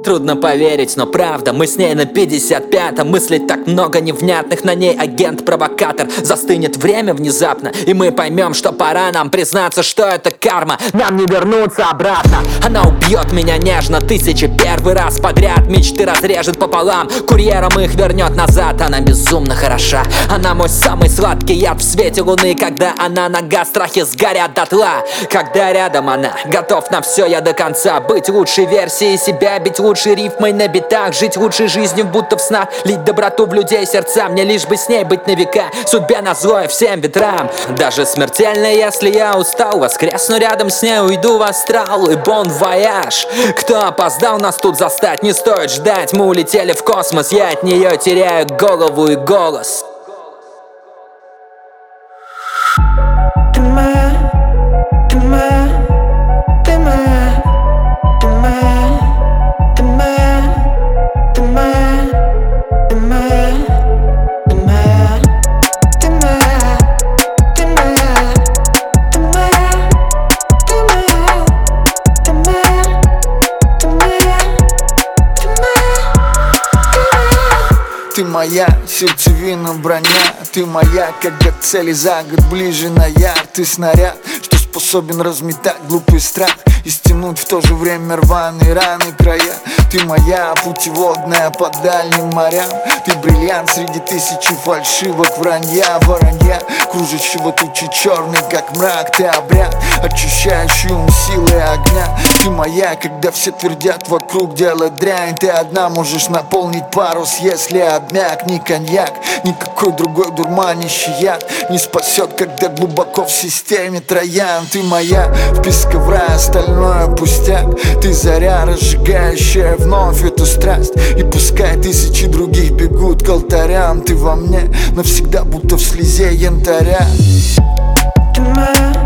трудно поверить, но правда. Мы с ней на 55-м. Мыслей так много невнятных. На ней агент-провокатор. Застынет время внезапно, и мы поймем, что пора нам признаться, что это карма. Нам не вернуться обратно. Она убьет меня нежно 1001 раз подряд. Мечты разрежет пополам, курьером их вернет назад. Она безумно хороша. Она мой самый сладкий яд в свете луны. Когда она нога, страхи сгорят дотла. Когда рядом она, готов на все я до конца. Быть лучшей версией себя, бить лучшей рифмой на битах. Жить лучшей жизнью, будто в снах. Лить доброту в людей сердца. Мне лишь бы с ней быть на века. Судьбе назло и всем ветрам. Даже смертельно, если я устал, воскресну рядом с ней, уйду в астрал. И бон вояж. Кто опоздал, нас тут застать не стоит ждать. Мы улетели в космос, я от нее теряю голову и голос. Ты моя, ты моя, ты моя, ты моя, ты моя, ты моя, ты моя, ты моя, ты моя, ты моя, ты моя, ты моя, ты моя, ты моя, ты моя. Ты моя сердцевина, броня. Ты моя, когда к цели за год ближе на яр. Ты снаряд, что способен разметать глупый страх и стянуть в то же время рваные раны края. Ты моя путеводная по дальним морям. Ты бриллиант среди тысячи фальшивок вранья, воронья, кружащего тучи черный, как мрак. Ты обряд, очищающий ум силой огня. Ты моя, когда все твердят вокруг дело дрянь. Ты одна можешь наполнить парус, если обмяк. Ни коньяк, никакой другой дурманящий яд не спасет, когда глубоко в системе троян. Ты моя, вписка в рай, остальное пустяк. Ты заря, разжигающая вновь эту страсть. И пускай тысячи других бегут к алтарям, ты во мне навсегда, будто в слезе янтаря. Ты моя.